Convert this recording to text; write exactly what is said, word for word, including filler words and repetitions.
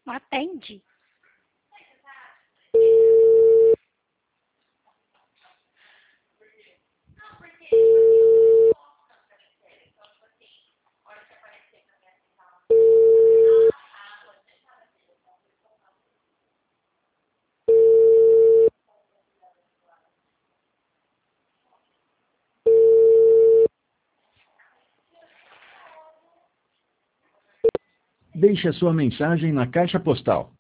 Atende. Deixe a sua mensagem na caixa postal